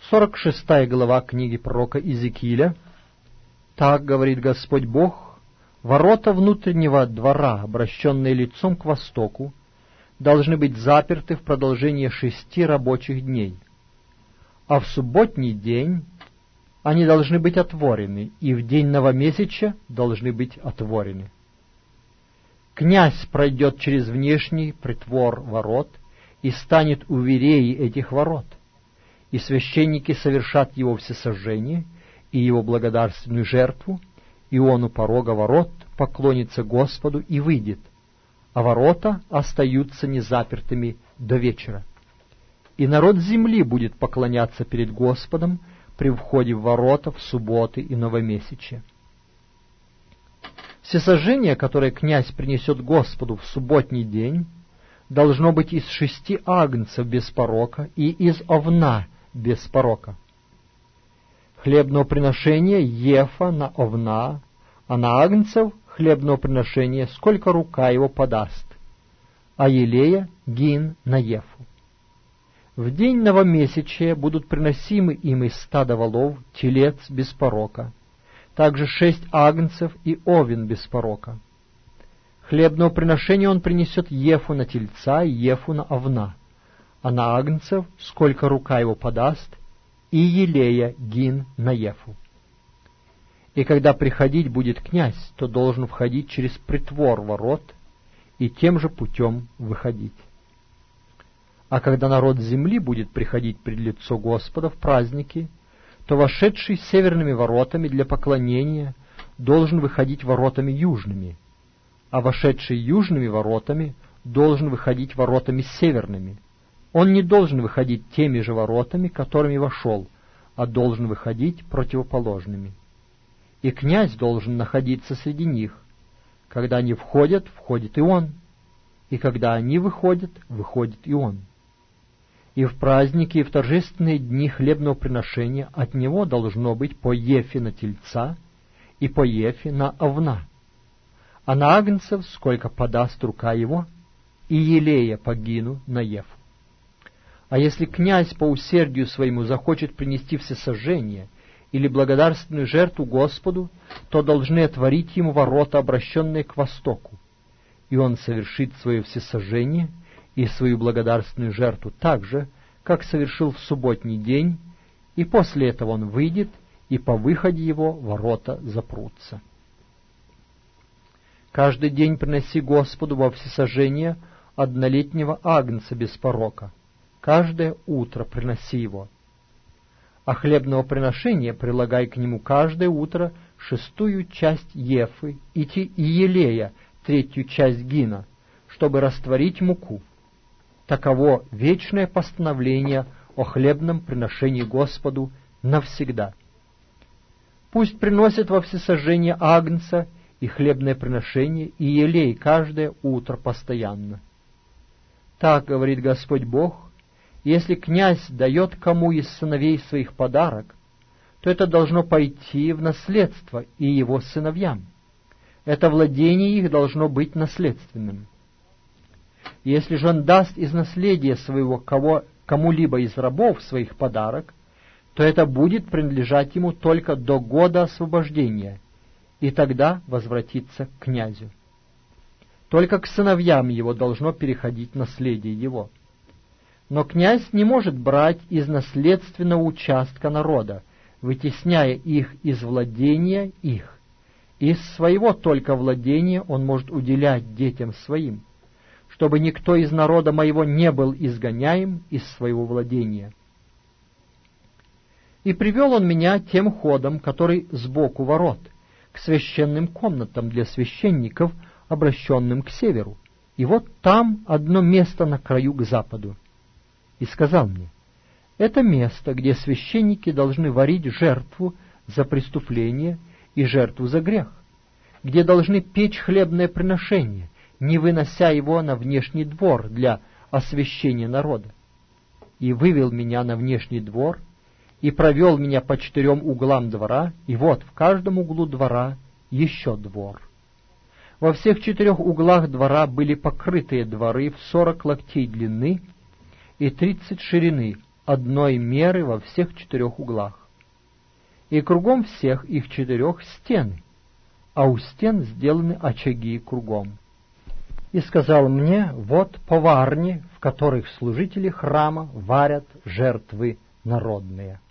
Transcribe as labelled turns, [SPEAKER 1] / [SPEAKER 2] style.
[SPEAKER 1] 46 глава книги пророка Иезекииля. Так говорит Господь Бог: ворота внутреннего двора, обращенные лицом к востоку, должны быть заперты в продолжение 6 рабочих дней, а в субботний день они должны быть отворены, и в день новомесяча должны быть отворены. Князь пройдет через внешний притвор ворот и станет у вереи этих ворот, и священники совершат его всесожжение и его благодарственную жертву, и он у порога ворот поклонится Господу и выйдет, а ворота остаются незапертыми до вечера. И народ земли будет поклоняться перед Господом при входе в ворота в субботы и новомесячье. Всесожжение, которое князь принесет Господу в субботний день, должно быть из 6 агнцев без порока и из овна без порока. Хлебного приношения ефа на овна, а на агнцев хлебного приношения сколько рука его подаст, а елея гин на ефу. В день новомесячия будут приносимы им из стада волов телец без порока, также 6 агнцев и овен без порока. Хлебного приношения он принесет ефу на тельца и ефу на овна, а на агнцев сколько рука его подаст, и елея гин на ефу. И когда приходить будет князь, то должен входить через притвор ворот и тем же путем выходить. А когда народ земли будет приходить пред лицо Господа в праздники, то вошедший северными воротами для поклонения должен выходить воротами южными, а вошедший южными воротами должен выходить воротами северными. Он не должен выходить теми же воротами, которыми вошел, а должен выходить противоположными. И князь должен находиться среди них. Когда они входят, входит и он, и когда они выходят, выходит и он. И в праздники, и в торжественные дни хлебного приношения от него должно быть по ефе на тельца и по ефе на овна, а на агнцев сколько подаст рука его, и елея по гину на ефу. А если князь по усердию своему захочет принести всесожжение или благодарственную жертву Господу, то должны отворить ему ворота, обращенные к востоку, и он совершит свое всесожжение и свою благодарственную жертву так же, как совершил в субботний день, и после этого он выйдет, и по выходе его ворота запрутся. Каждый день приноси Господу во всесожжение однолетнего агнца без порока, каждое утро приноси его. А хлебного приношения прилагай к нему каждое утро 6 часть ефы и елея 3 часть гина, чтобы растворить муку. Таково вечное постановление о хлебном приношении Господу навсегда. Пусть приносят во всесожжение агнца и хлебное приношение и елей каждое утро постоянно. Так говорит Господь Бог: если князь дает кому из сыновей своих подарок, то это должно пойти в наследство и его сыновьям. Это владение их должно быть наследственным. Если же он даст из наследия своего кому-либо из рабов своих подарок, то это будет принадлежать ему только до года освобождения, и тогда возвратится к князю. Только к сыновьям его должно переходить наследие его. Но князь не может брать из наследственного участка народа, вытесняя их из владения их. Из своего только владения он может уделять детям своим, чтобы никто из народа моего не был изгоняем из своего владения. И привел он меня тем ходом, который сбоку ворот, к священным комнатам для священников, обращенным к северу. И вот там одно место на краю к западу. И сказал мне: это место, где священники должны варить жертву за преступление и жертву за грех, где должны печь хлебное приношение, не вынося его на внешний двор для освящения народа. И вывел меня на внешний двор, и провел меня по 4 углам двора, и вот в каждом углу двора еще двор. Во всех 4 углах двора были покрытые дворы в 40 локтей длины и 30 ширины, одной меры во всех 4 углах. И кругом всех их 4 стены, а у стен сделаны очаги кругом. И сказал мне: вот поварни, в которых служители храма варят жертвы народные.